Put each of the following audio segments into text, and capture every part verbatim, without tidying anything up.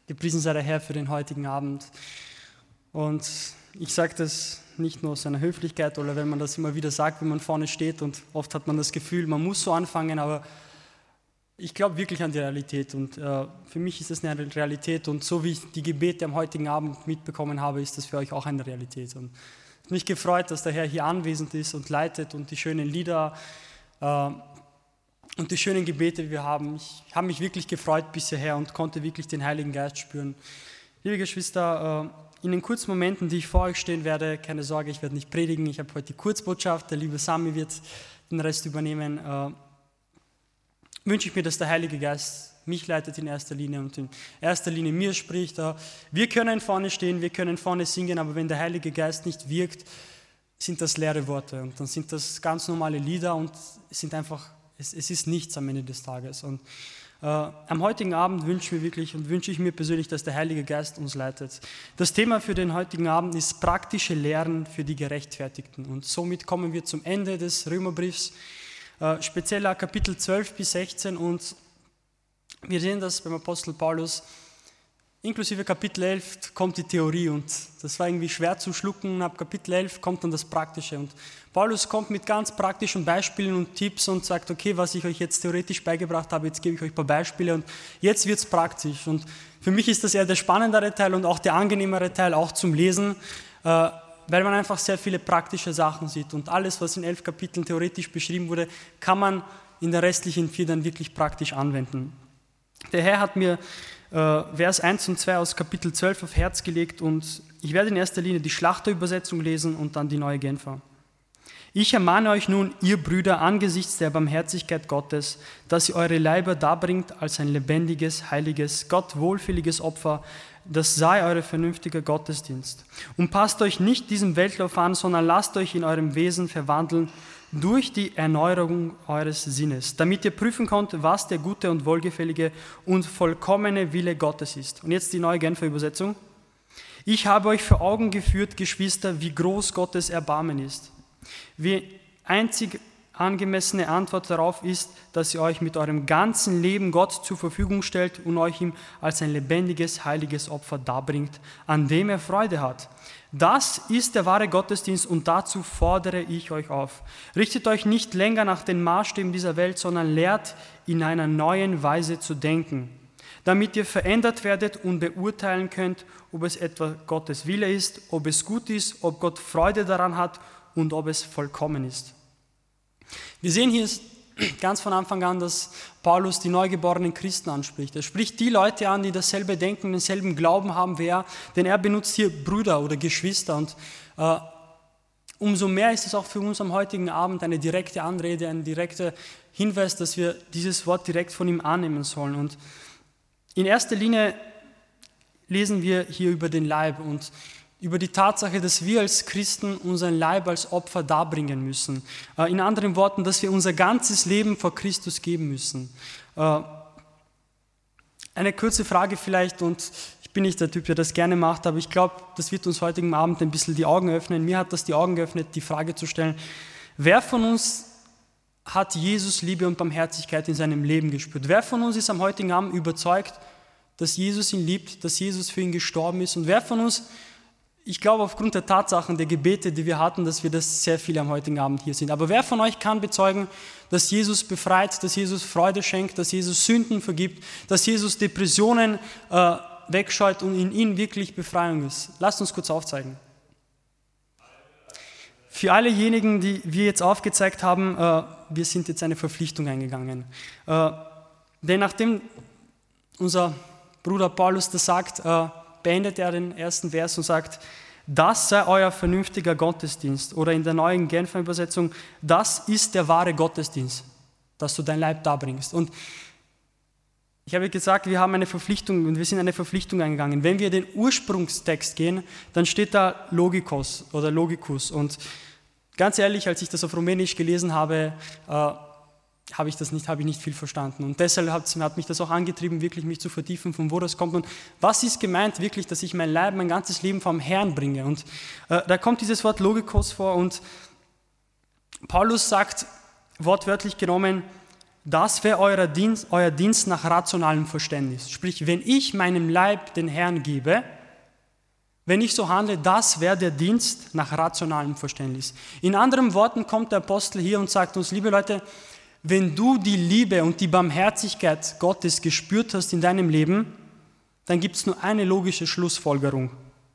Gepriesen sei der Herr für den heutigen Abend. Und ich sage das nicht nur aus seiner Höflichkeit oder wenn man das immer wieder sagt, wenn man vorne steht und oft hat man das Gefühl, man muss so anfangen, aber ich glaube wirklich an die Realität und äh, für mich ist das eine Realität und so wie ich die Gebete am heutigen Abend mitbekommen habe, ist das für euch auch eine Realität. Und es hat mich gefreut, dass der Herr hier anwesend ist und leitet und die schönen Lieder äh, und die schönen Gebete, die wir haben. Ich habe mich wirklich gefreut bis hierher und konnte wirklich den Heiligen Geist spüren. Liebe Geschwister, in den kurzen Momenten, die ich vor euch stehen werde, keine Sorge, ich werde nicht predigen, ich habe heute die Kurzbotschaft, der liebe Sami wird den Rest übernehmen, wünsche ich mir, dass der Heilige Geist mich leitet in erster Linie und in erster Linie mir spricht. Wir können vorne stehen, wir können vorne singen, aber wenn der Heilige Geist nicht wirkt, sind das leere Worte und dann sind das ganz normale Lieder und sind einfach Es, es ist nichts am Ende des Tages. Und äh, am heutigen Abend wünsche ich mir wirklich und wünsche ich mir persönlich, dass der Heilige Geist uns leitet. Das Thema für den heutigen Abend ist praktische Lehren für die Gerechtfertigten. Und somit kommen wir zum Ende des Römerbriefs, äh, spezieller Kapitel zwölf bis sechzehn. Und wir sehen das beim Apostel Paulus. Inklusive Kapitel elf kommt die Theorie und das war irgendwie schwer zu schlucken. Ab Kapitel elf kommt dann das Praktische und Paulus kommt mit ganz praktischen Beispielen und Tipps und sagt, okay, was ich euch jetzt theoretisch beigebracht habe, jetzt gebe ich euch ein paar Beispiele und jetzt wird es praktisch. Und für mich ist das eher der spannendere Teil und auch der angenehmere Teil, auch zum Lesen, äh, weil man einfach sehr viele praktische Sachen sieht und alles, was in elf Kapiteln theoretisch beschrieben wurde, kann man in der restlichen vier dann wirklich praktisch anwenden. Der Herr hat mir Vers eins und zwei aus Kapitel zwölf auf Herz gelegt und ich werde in erster Linie die Schlachterübersetzung lesen und dann die Neue Genfer. Ich ermahne euch nun, ihr Brüder, angesichts der Barmherzigkeit Gottes, dass ihr eure Leiber darbringt als ein lebendiges, heiliges, Gott wohlfälliges Opfer, das sei euer vernünftiger Gottesdienst. Und passt euch nicht diesem Weltlauf an, sondern lasst euch in eurem Wesen verwandeln durch die Erneuerung eures Sinnes, damit ihr prüfen könnt, was der gute und wohlgefällige und vollkommene Wille Gottes ist. Und jetzt die Neue Genfer Übersetzung. Ich habe euch vor Augen geführt, Geschwister, wie groß Gottes Erbarmen ist. Wie einzig angemessene Antwort darauf ist, dass ihr euch mit eurem ganzen Leben Gott zur Verfügung stellt und euch ihm als ein lebendiges, heiliges Opfer darbringt, an dem er Freude hat. Das ist der wahre Gottesdienst und dazu fordere ich euch auf. Richtet euch nicht länger nach den Maßstäben dieser Welt, sondern lehrt in einer neuen Weise zu denken, damit ihr verändert werdet und beurteilen könnt, ob es etwa Gottes Wille ist, ob es gut ist, ob Gott Freude daran hat und ob es vollkommen ist. Wir sehen hier ganz von Anfang an, dass Paulus die neugeborenen Christen anspricht. Er spricht die Leute an, die dasselbe Denken, denselben Glauben haben wie er, denn er benutzt hier Brüder oder Geschwister. Und äh, umso mehr ist es auch für uns am heutigen Abend eine direkte Anrede, ein direkter Hinweis, dass wir dieses Wort direkt von ihm annehmen sollen. Und in erster Linie lesen wir hier über den Leib und über die Tatsache, dass wir als Christen unseren Leib als Opfer darbringen müssen. In anderen Worten, dass wir unser ganzes Leben vor Christus geben müssen. Eine kurze Frage vielleicht, und ich bin nicht der Typ, der das gerne macht, aber ich glaube, das wird uns heutigen Abend ein bisschen die Augen öffnen. Mir hat das die Augen geöffnet, die Frage zu stellen, wer von uns hat Jesus Liebe und Barmherzigkeit in seinem Leben gespürt? Wer von uns ist am heutigen Abend überzeugt, dass Jesus ihn liebt, dass Jesus für ihn gestorben ist? Und wer von uns, ich glaube aufgrund der Tatsachen, der Gebete, die wir hatten, dass wir das sehr viele am heutigen Abend hier sind. Aber wer von euch kann bezeugen, dass Jesus befreit, dass Jesus Freude schenkt, dass Jesus Sünden vergibt, dass Jesus Depressionen äh, wegscheut und in ihm wirklich Befreiung ist? Lasst uns kurz aufzeigen. Für allejenigen, die wir jetzt aufgezeigt haben, äh, wir sind jetzt eine Verpflichtung eingegangen. Äh, denn nachdem unser Bruder Paulus das sagt, äh, beendet er den ersten Vers und sagt, das sei euer vernünftiger Gottesdienst. Oder in der Neuen Genfer Übersetzung, das ist der wahre Gottesdienst, dass du dein Leib darbringst. Und ich habe gesagt, wir haben eine Verpflichtung und wir sind eine Verpflichtung eingegangen. Wenn wir den Ursprungstext gehen, dann steht da Logikos oder Logikus. Und ganz ehrlich, als ich das auf Rumänisch gelesen habe, äh, habe ich das nicht, habe ich nicht viel verstanden. Und deshalb hat, hat mich das auch angetrieben, wirklich mich zu vertiefen, von wo das kommt. Und was ist gemeint wirklich, dass ich mein Leib, mein ganzes Leben vom Herrn bringe? Und äh, da kommt dieses Wort Logikos vor und Paulus sagt, wortwörtlich genommen, das wäre euer Dienst, euer Dienst nach rationalem Verständnis. Sprich, wenn ich meinem Leib den Herrn gebe, wenn ich so handle, das wäre der Dienst nach rationalem Verständnis. In anderen Worten kommt der Apostel hier und sagt uns, liebe Leute, wenn du die Liebe und die Barmherzigkeit Gottes gespürt hast in deinem Leben, dann gibt es nur eine logische Schlussfolgerung,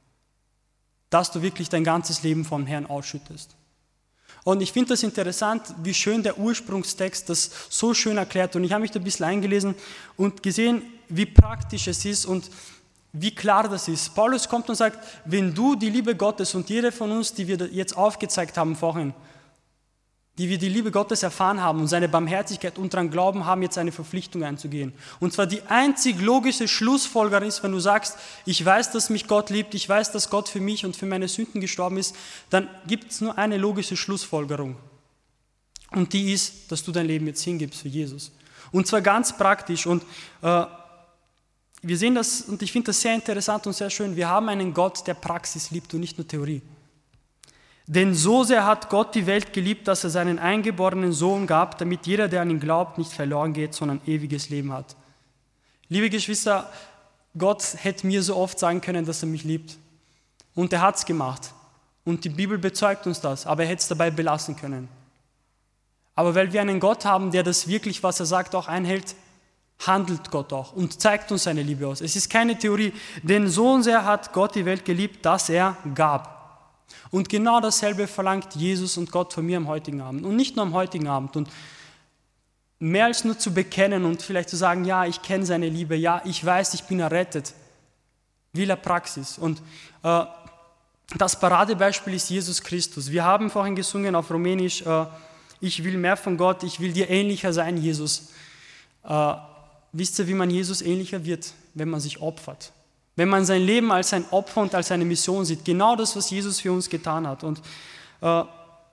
dass du wirklich dein ganzes Leben vom Herrn ausschüttest. Und ich finde das interessant, wie schön der Ursprungstext das so schön erklärt. Und ich habe mich da ein bisschen eingelesen und gesehen, wie praktisch es ist und wie klar das ist. Paulus kommt und sagt, wenn du die Liebe Gottes und jede von uns, die wir jetzt aufgezeigt haben vorhin, die wir die Liebe Gottes erfahren haben und seine Barmherzigkeit und daran glauben haben, jetzt eine Verpflichtung einzugehen. Und zwar die einzig logische Schlussfolgerung ist, wenn du sagst, ich weiß, dass mich Gott liebt, ich weiß, dass Gott für mich und für meine Sünden gestorben ist, dann gibt es nur eine logische Schlussfolgerung. Und die ist, dass du dein Leben jetzt hingibst für Jesus. Und zwar ganz praktisch. Und äh, wir sehen das, und ich finde das sehr interessant und sehr schön, wir haben einen Gott, der Praxis liebt und nicht nur Theorie. Denn so sehr hat Gott die Welt geliebt, dass er seinen eingeborenen Sohn gab, damit jeder, der an ihn glaubt, nicht verloren geht, sondern ewiges Leben hat. Liebe Geschwister, Gott hätte mir so oft sagen können, dass er mich liebt. Und er hat es gemacht. Und die Bibel bezeugt uns das, aber er hätte es dabei belassen können. Aber weil wir einen Gott haben, der das wirklich, was er sagt, auch einhält, handelt Gott auch und zeigt uns seine Liebe aus. Es ist keine Theorie, denn so sehr hat Gott die Welt geliebt, dass er gab. Und genau dasselbe verlangt Jesus und Gott von mir am heutigen Abend. Und nicht nur am heutigen Abend. Und mehr als nur zu bekennen und vielleicht zu sagen, ja, ich kenne seine Liebe, ja, ich weiß, ich bin errettet, will er Praxis. Und äh, das Paradebeispiel ist Jesus Christus. Wir haben vorhin gesungen auf Rumänisch, äh, ich will mehr von Gott, ich will dir ähnlicher sein, Jesus. Äh, wisst ihr, wie man Jesus ähnlicher wird? Wenn man sich opfert. Wenn man sein Leben als ein Opfer und als eine Mission sieht. Genau das, was Jesus für uns getan hat. Und äh,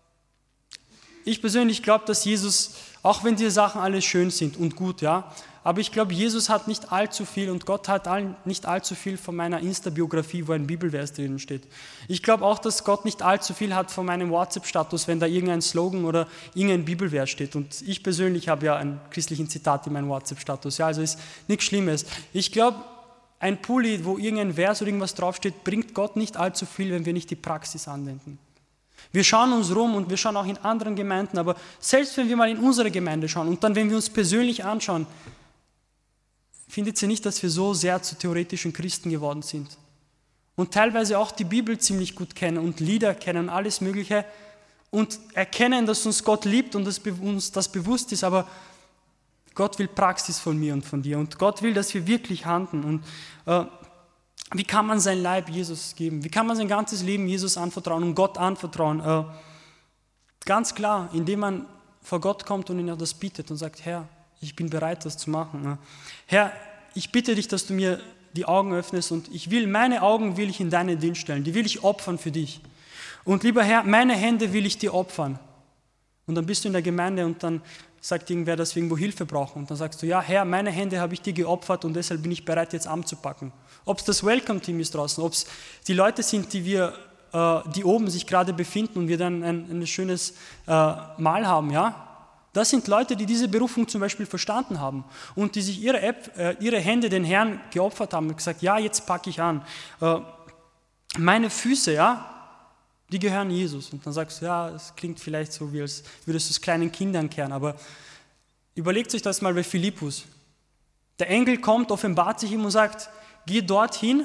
ich persönlich glaube, dass Jesus, auch wenn die Sachen alles schön sind und gut, ja, aber ich glaube, Jesus hat nicht allzu viel und Gott hat all, nicht allzu viel von meiner Insta-Biografie, wo ein Bibelvers drin steht. Ich glaube auch, dass Gott nicht allzu viel hat von meinem WhatsApp-Status, wenn da irgendein Slogan oder irgendein Bibelvers steht. Und ich persönlich habe ja einen christlichen Zitat in meinem WhatsApp-Status. Ja, also ist nichts Schlimmes. Ich glaube, ein Pulli, wo irgendein Vers oder irgendwas draufsteht, bringt Gott nicht allzu viel, wenn wir nicht die Praxis anwenden. Wir schauen uns rum und wir schauen auch in anderen Gemeinden, aber selbst wenn wir mal in unsere Gemeinde schauen und dann, wenn wir uns persönlich anschauen, findet ihr nicht, dass wir so sehr zu theoretischen Christen geworden sind und teilweise auch die Bibel ziemlich gut kennen und Lieder kennen und alles Mögliche und erkennen, dass uns Gott liebt und dass uns das bewusst ist, aber Gott will Praxis von mir und von dir und Gott will, dass wir wirklich handeln. Und äh, wie kann man sein Leib Jesus geben? Wie kann man sein ganzes Leben Jesus anvertrauen und Gott anvertrauen? Äh, ganz klar, indem man vor Gott kommt und ihn das bietet und sagt, Herr, ich bin bereit, das zu machen. Äh, Herr, ich bitte dich, dass du mir die Augen öffnest und ich will, meine Augen will ich in deinen Dienst stellen, die will ich opfern für dich. Und lieber Herr, meine Hände will ich dir opfern. Und dann bist du in der Gemeinde und dann sagt irgendwer, dass wir irgendwo Hilfe brauchen. Und dann sagst du, ja Herr, meine Hände habe ich dir geopfert und deshalb bin ich bereit, jetzt anzupacken. Ob es das Welcome-Team ist draußen, ob es die Leute sind, die wir, äh, die oben sich gerade befinden und wir dann ein, ein schönes äh, Mahl haben, ja. Das sind Leute, die diese Berufung zum Beispiel verstanden haben und die sich ihre, App, äh, ihre Hände den Herrn geopfert haben und gesagt, ja, jetzt packe ich an. Äh, meine Füße, ja, die gehören Jesus. Und dann sagst du, ja, es klingt vielleicht so, wie als würdest du es kleinen Kindern kehren, aber überlegt euch das mal bei Philippus. Der Engel kommt, offenbart sich ihm und sagt, geh dorthin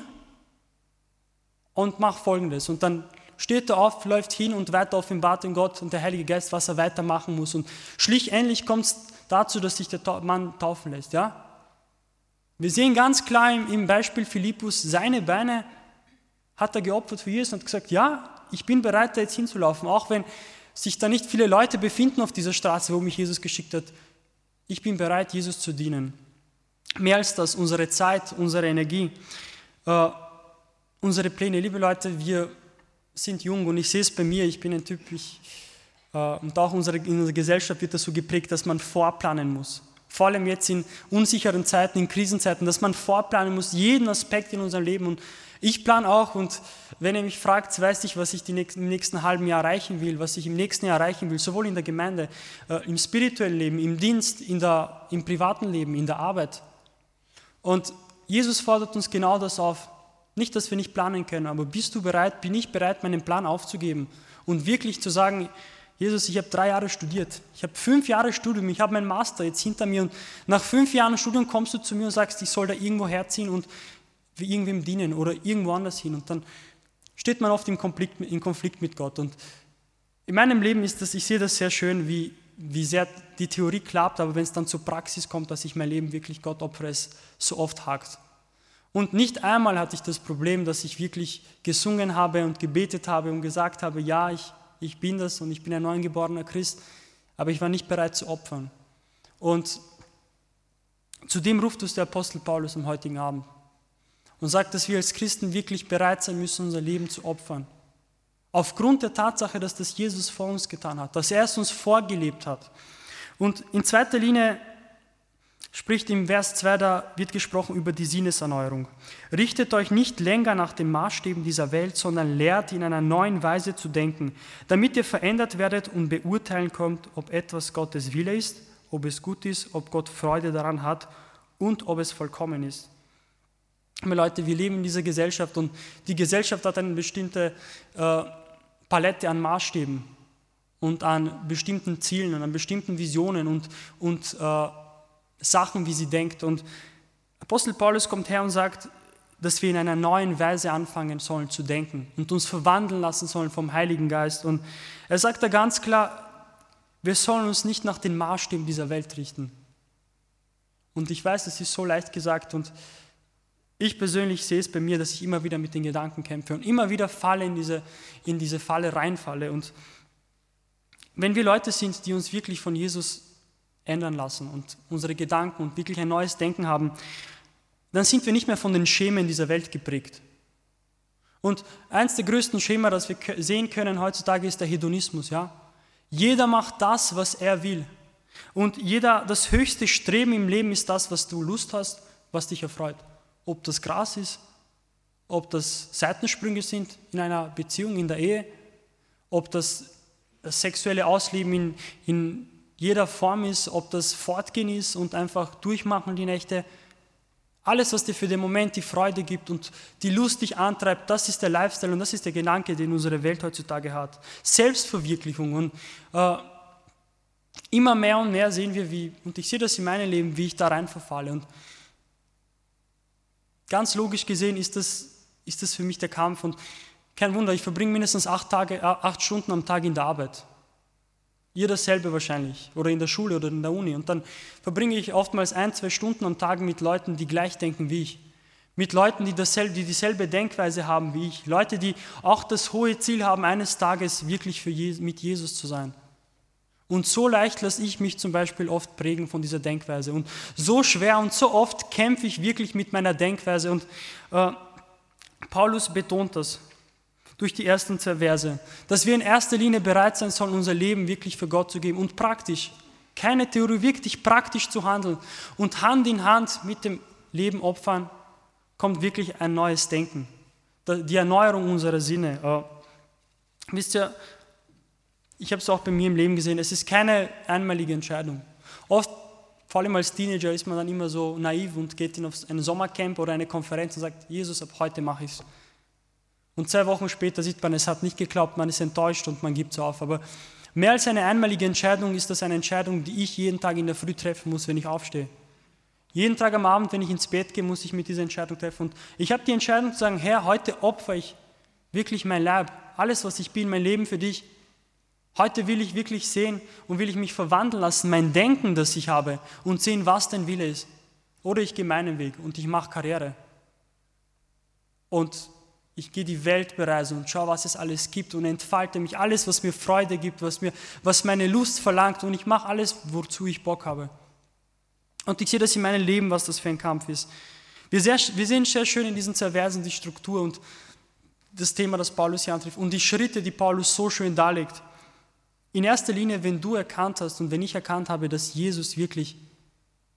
und mach Folgendes. Und dann steht er auf, läuft hin und weiter offenbart ihm Gott und der Heilige Geist, was er weitermachen muss. Und schlussendlich kommt es dazu, dass sich der Mann taufen lässt. Ja? Wir sehen ganz klar im, im Beispiel Philippus, seine Beine hat er geopfert für Jesus und gesagt, ja, ich bin bereit, da jetzt hinzulaufen, auch wenn sich da nicht viele Leute befinden auf dieser Straße, wo mich Jesus geschickt hat. Ich bin bereit, Jesus zu dienen. Mehr als das, unsere Zeit, unsere Energie, äh, unsere Pläne. Liebe Leute, wir sind jung und ich sehe es bei mir, ich bin ein Typ, ich, äh, und auch unsere, in unserer Gesellschaft wird das so geprägt, dass man vorplanen muss. Vor allem jetzt in unsicheren Zeiten, in Krisenzeiten, dass man vorplanen muss, jeden Aspekt in unserem Leben. Und ich plane auch, und wenn ihr mich fragt, weiß ich, was ich die nächsten, im nächsten halben Jahr erreichen will, was ich im nächsten Jahr erreichen will, sowohl in der Gemeinde, äh, im spirituellen Leben, im Dienst, in der, im privaten Leben, in der Arbeit. Und Jesus fordert uns genau das auf. Nicht, dass wir nicht planen können, aber bist du bereit, bin ich bereit, meinen Plan aufzugeben und wirklich zu sagen, Jesus, ich habe drei Jahre studiert, ich habe fünf Jahre Studium, ich habe meinen Master jetzt hinter mir und nach fünf Jahren Studium kommst du zu mir und sagst, ich soll da irgendwo herziehen und irgendwem dienen oder irgendwo anders hin. Und dann steht man oft im Konflikt, im Konflikt mit Gott. Und in meinem Leben ist das, ich sehe das sehr schön, wie, wie sehr die Theorie klappt, aber wenn es dann zur Praxis kommt, dass ich mein Leben wirklich Gott opfere, es so oft hakt. Und nicht einmal hatte ich das Problem, dass ich wirklich gesungen habe und gebetet habe und gesagt habe, ja, ich Ich bin das und ich bin ein neugeborener Christ, aber ich war nicht bereit zu opfern. Und zudem ruft uns der Apostel Paulus am heutigen Abend und sagt, dass wir als Christen wirklich bereit sein müssen, unser Leben zu opfern. Aufgrund der Tatsache, dass das Jesus vor uns getan hat, dass er es uns vorgelebt hat. Und in zweiter Linie spricht im Vers zwei, da wird gesprochen über die Sinneserneuerung. Richtet euch nicht länger nach den Maßstäben dieser Welt, sondern lehrt in einer neuen Weise zu denken, damit ihr verändert werdet und beurteilen könnt, ob etwas Gottes Wille ist, ob es gut ist, ob Gott Freude daran hat und ob es vollkommen ist. Aber Leute, wir leben in dieser Gesellschaft und die Gesellschaft hat eine bestimmte äh, Palette an Maßstäben und an bestimmten Zielen und an bestimmten Visionen und, und äh, Sachen, wie sie denkt. Und Apostel Paulus kommt her und sagt, dass wir in einer neuen Weise anfangen sollen zu denken und uns verwandeln lassen sollen vom Heiligen Geist. Und er sagt da ganz klar, wir sollen uns nicht nach den Maßstäben dieser Welt richten. Und ich weiß, das ist so leicht gesagt und ich persönlich sehe es bei mir, dass ich immer wieder mit den Gedanken kämpfe und immer wieder falle in diese, in diese Falle reinfalle. Und wenn wir Leute sind, die uns wirklich von Jesus ändern lassen und unsere Gedanken und wirklich ein neues Denken haben, dann sind wir nicht mehr von den Schemen dieser Welt geprägt. Und eins der größten Schema, das wir sehen können heutzutage, ist der Hedonismus. Ja? Jeder macht das, was er will. Und jeder, das höchste Streben im Leben ist das, was du Lust hast, was dich erfreut. Ob das Gras ist, ob das Seitensprünge sind in einer Beziehung, in der Ehe, ob das sexuelle Ausleben in, in jeder Form ist, ob das Fortgehen ist und einfach durchmachen die Nächte. Alles, was dir für den Moment die Freude gibt und die Lust dich antreibt, das ist der Lifestyle und das ist der Gedanke, den unsere Welt heutzutage hat. Selbstverwirklichung. Und äh, immer mehr und mehr sehen wir, wie, und ich sehe das in meinem Leben, wie ich da rein verfalle. Und ganz logisch gesehen ist das, ist das für mich der Kampf. Und kein Wunder, ich verbringe mindestens acht, Tage, acht Stunden am Tag in der Arbeit. Ihr dasselbe wahrscheinlich oder in der Schule oder in der Uni. Und dann verbringe ich oftmals ein, zwei Stunden am Tag mit Leuten, die gleich denken wie ich. Mit Leuten, die, dasselbe, die dieselbe Denkweise haben wie ich. Leute, die auch das hohe Ziel haben, eines Tages wirklich für Je- mit Jesus zu sein. Und so leicht lasse ich mich zum Beispiel oft prägen von dieser Denkweise. Und so schwer und so oft kämpfe ich wirklich mit meiner Denkweise. Und äh, Paulus betont das durch die ersten zwei Verse, dass wir in erster Linie bereit sein sollen, unser Leben wirklich für Gott zu geben und praktisch, keine Theorie, wirklich praktisch zu handeln und Hand in Hand mit dem Leben opfern, kommt wirklich ein neues Denken, die Erneuerung unserer Sinne. Äh, wisst ihr, ich habe es auch bei mir im Leben gesehen, es ist keine einmalige Entscheidung. Oft, vor allem als Teenager, ist man dann immer so naiv und geht in ein Sommercamp oder eine Konferenz und sagt, Jesus, ab heute mache ich es. Und zwei Wochen später sieht man, es hat nicht geklappt, man ist enttäuscht und man gibt es auf. Aber mehr als eine einmalige Entscheidung ist das eine Entscheidung, die ich jeden Tag in der Früh treffen muss, wenn ich aufstehe. Jeden Tag am Abend, wenn ich ins Bett gehe, muss ich mit dieser Entscheidung treffen. Und ich habe die Entscheidung zu sagen, Herr, heute opfere ich wirklich mein Leib, alles, was ich bin, mein Leben für dich. Heute will ich wirklich sehen und will ich mich verwandeln lassen, mein Denken, das ich habe, und sehen, was dein Wille ist. Oder ich gehe meinen Weg und ich mache Karriere. Und ich gehe die Welt bereisen und schaue, was es alles gibt und entfalte mich, alles, was mir Freude gibt, was, mir, was meine Lust verlangt, und ich mache alles, wozu ich Bock habe. Und ich sehe das in meinem Leben, was das für ein Kampf ist. Wir, sehr, wir sehen sehr schön in diesen zwei Versen die Struktur und das Thema, das Paulus hier antrifft und die Schritte, die Paulus so schön darlegt. In erster Linie, wenn du erkannt hast und wenn ich erkannt habe, dass Jesus wirklich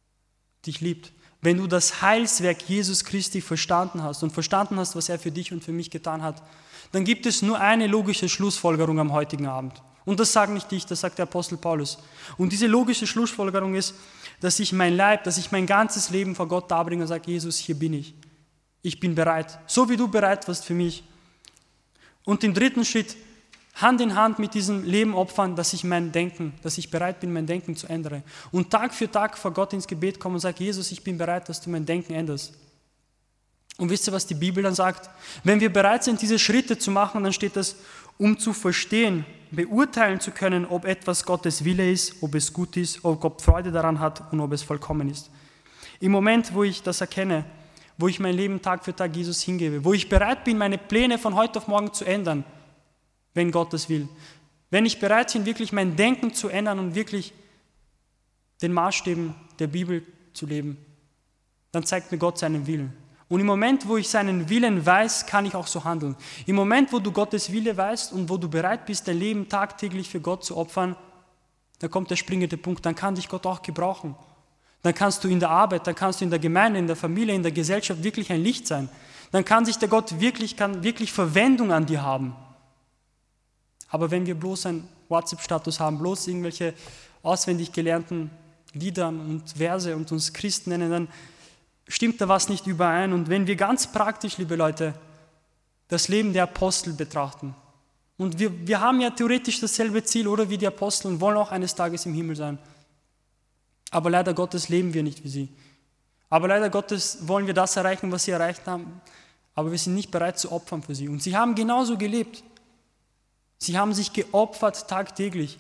dich liebt, wenn du das Heilswerk Jesus Christi verstanden hast und verstanden hast, was er für dich und für mich getan hat, dann gibt es nur eine logische Schlussfolgerung am heutigen Abend. Und das sagt nicht ich, das sagt der Apostel Paulus. Und diese logische Schlussfolgerung ist, dass ich mein Leib, dass ich mein ganzes Leben vor Gott darbringe und sage, Jesus, hier bin ich. Ich bin bereit, so wie du bereit warst für mich. Und den dritten Schritt, Hand in Hand mit diesem Leben opfern, dass ich mein Denken, dass ich bereit bin, mein Denken zu ändern. Und Tag für Tag vor Gott ins Gebet kommen und sage, Jesus, ich bin bereit, dass du mein Denken änderst. Und wisst ihr, was die Bibel dann sagt? Wenn wir bereit sind, diese Schritte zu machen, dann steht das, um zu verstehen, beurteilen zu können, ob etwas Gottes Wille ist, ob es gut ist, ob Gott Freude daran hat und ob es vollkommen ist. Im Moment, wo ich das erkenne, wo ich mein Leben Tag für Tag Jesus hingebe, wo ich bereit bin, meine Pläne von heute auf morgen zu ändern, wenn Gott das will. Wenn ich bereit bin, wirklich mein Denken zu ändern und wirklich den Maßstäben der Bibel zu leben, dann zeigt mir Gott seinen Willen. Und im Moment, wo ich seinen Willen weiß, kann ich auch so handeln. Im Moment, wo du Gottes Wille weißt und wo du bereit bist, dein Leben tagtäglich für Gott zu opfern, dann kommt der springende Punkt, dann kann dich Gott auch gebrauchen. Dann kannst du in der Arbeit, dann kannst du in der Gemeinde, in der Familie, in der Gesellschaft wirklich ein Licht sein. Dann kann sich der Gott wirklich, kann wirklich Verwendung an dir haben. Aber wenn wir bloß einen WhatsApp-Status haben, bloß irgendwelche auswendig gelernten Lieder und Verse und uns Christen nennen, dann stimmt da was nicht überein. Und wenn wir ganz praktisch, liebe Leute, das Leben der Apostel betrachten, und wir, wir haben ja theoretisch dasselbe Ziel, oder wie die Apostel, und wollen auch eines Tages im Himmel sein. Aber leider Gottes leben wir nicht wie sie. Aber leider Gottes wollen wir das erreichen, was sie erreicht haben, aber wir sind nicht bereit zu opfern für sie. Und sie haben genauso gelebt. Sie haben sich geopfert tagtäglich.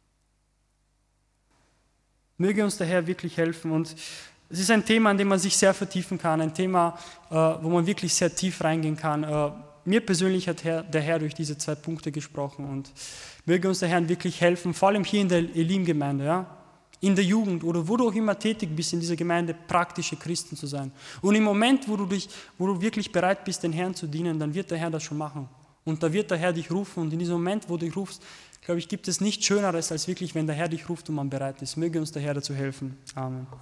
Möge uns der Herr wirklich helfen. Und es ist ein Thema, an dem man sich sehr vertiefen kann, ein Thema, wo man wirklich sehr tief reingehen kann. Mir persönlich hat der Herr durch diese zwei Punkte gesprochen und möge uns der Herr wirklich helfen, vor allem hier in der Elim-Gemeinde, ja? In der Jugend oder wo du auch immer tätig bist in dieser Gemeinde, praktische Christen zu sein. Und im Moment, wo du, dich, wo du wirklich bereit bist, den Herrn zu dienen, dann wird der Herr das schon machen. Und da wird der Herr dich rufen. Und in diesem Moment, wo du dich rufst, glaube ich, gibt es nichts Schöneres, als wirklich, wenn der Herr dich ruft und man bereit ist. Möge uns der Herr dazu helfen. Amen.